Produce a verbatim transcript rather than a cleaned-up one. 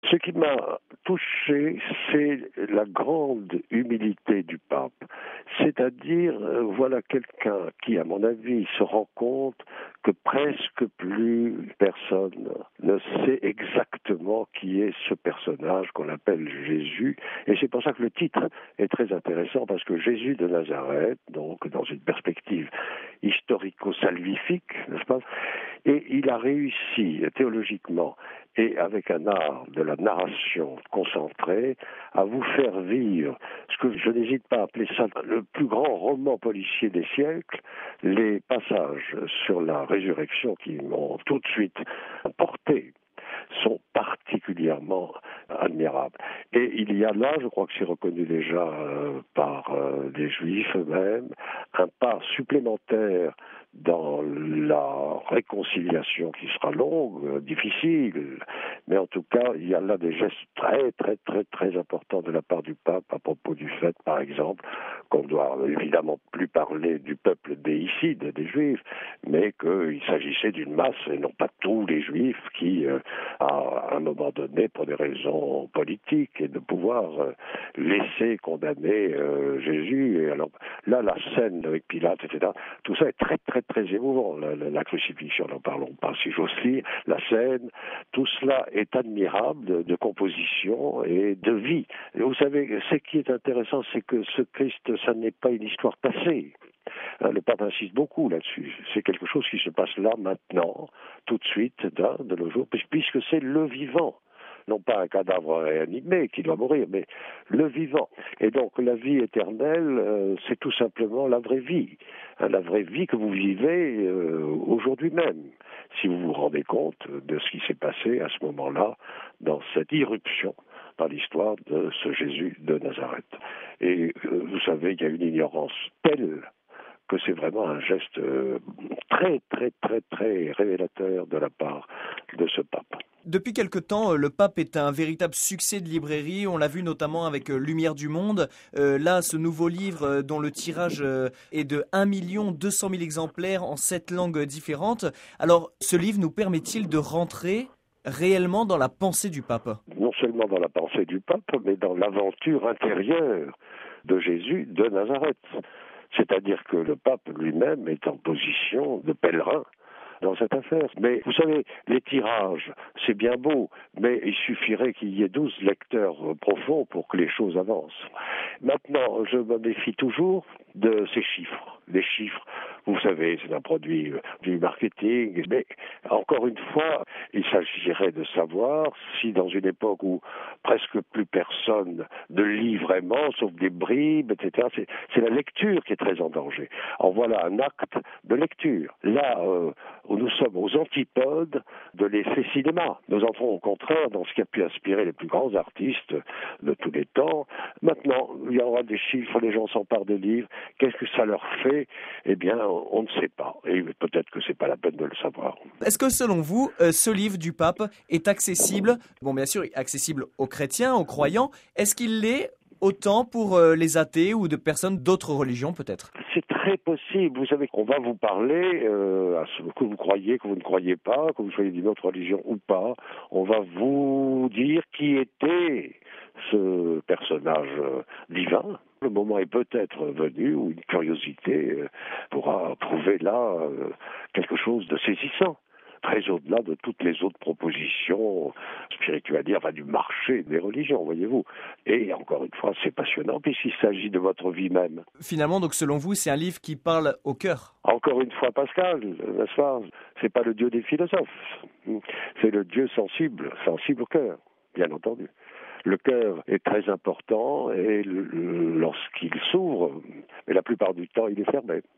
Ce qui m'a touché, c'est la grande humilité du pape. C'est-à-dire, euh, voilà quelqu'un qui, à mon avis, se rend compte que presque plus personne ne sait exactement qui est ce personnage qu'on appelle Jésus. Et c'est pour ça que le titre est très intéressant, parce que Jésus de Nazareth, donc dans une perspective historico-salvifique, n'est-ce pas ? Et il a réussi théologiquement et avec un art de la narration concentrée à vous faire vivre ce que je n'hésite pas à appeler ça le plus grand roman policier des siècles, les passages sur la résurrection qui m'ont tout de suite porté sont particulièrement admirables. Et il y a là, je crois que c'est reconnu déjà euh, par euh, les Juifs eux-mêmes, un pas supplémentaire dans la réconciliation qui sera longue, euh, difficile, mais en tout cas, il y a là des gestes très, très, très, très importants de la part du pape à propos du fait, par exemple, qu'on doit évidemment plus parler du peuple déicide des Juifs, mais qu'il s'agissait d'une masse et non pas tous les Juifs qui, euh, à un moment donné, pour des raisons politiques et de pouvoir euh, laisser condamner euh, Jésus. Et alors là, la scène avec Pilate, et cetera, tout ça est très, très, très émouvant. La, la, la crucifixion, n'en parlons pas, si j'ose dire, la scène, tout cela est admirable de, de composition et de vie. Et vous savez, ce qui est intéressant, c'est que ce Christ, ça n'est pas une histoire passée. Le pape insiste beaucoup là-dessus. C'est quelque chose qui se passe là, maintenant, tout de suite, là, de nos jours, puisque c'est le vivant. Non pas un cadavre réanimé qui doit mourir, mais le vivant. Et donc la vie éternelle, euh, c'est tout simplement la vraie vie. Hein, la vraie vie que vous vivez euh, aujourd'hui même, si vous vous rendez compte de ce qui s'est passé à ce moment-là, dans cette irruption dans l'histoire de ce Jésus de Nazareth. Et euh, vous savez, il y a une ignorance telle que c'est vraiment un geste euh, très, très, très, très révélateur de la part de ce pape. Depuis quelque temps, le pape est un véritable succès de librairie. On l'a vu notamment avec Lumière du Monde. Euh, là, ce nouveau livre dont le tirage est de un million deux cent mille exemplaires en sept langues différentes. Alors, ce livre nous permet-il de rentrer réellement dans la pensée du pape ? Non seulement dans la pensée du pape, mais dans l'aventure intérieure de Jésus de Nazareth. C'est-à-dire que le pape lui-même est en position de pèlerin dans cette affaire. Mais vous savez, les tirages, c'est bien beau, mais il suffirait qu'il y ait douze lecteurs profonds pour que les choses avancent. Maintenant, je me méfie toujours de ces chiffres. Les chiffres, vous savez, c'est un produit du marketing, mais encore une fois, il s'agirait de savoir si dans une époque où presque plus personne ne lit vraiment, sauf des bribes, et cetera, c'est, c'est la lecture qui est très en danger. En voilà un acte de lecture. Là, euh, où nous sommes aux antipodes de l'effet cinéma. Nous entrons au contraire dans ce qui a pu inspirer les plus grands artistes de tous les temps. Maintenant, il y aura des chiffres, les gens s'emparent des livres. Qu'est-ce que ça leur fait ? Eh bien, on ne sait pas. Et peut-être que c'est pas la peine de le savoir. Est-ce que selon vous, euh, ce livre du pape est accessible, bon bien sûr, accessible aux chrétiens, aux croyants, est-ce qu'il l'est autant pour euh, les athées ou de personnes d'autres religions peut-être ? C'est très possible. Vous savez qu'on va vous parler, euh, à ce que vous croyez, que vous ne croyez pas, que vous soyez d'une autre religion ou pas, on va vous dire qui était ce personnage euh, divin. Le moment est peut-être venu où une curiosité euh, pourra trouver là euh, quelque chose de saisissant. Très au-delà de toutes les autres propositions spirituelles, enfin du marché des religions, voyez-vous. Et encore une fois, c'est passionnant puisqu'il s'agit de votre vie même. Finalement, donc selon vous, c'est un livre qui parle au cœur. Encore une fois, Pascal, n'est-ce pas ? C'est pas le Dieu des philosophes, c'est le Dieu sensible, sensible au cœur, bien entendu. Le cœur est très important et lorsqu'il s'ouvre, mais la plupart du temps, il est fermé.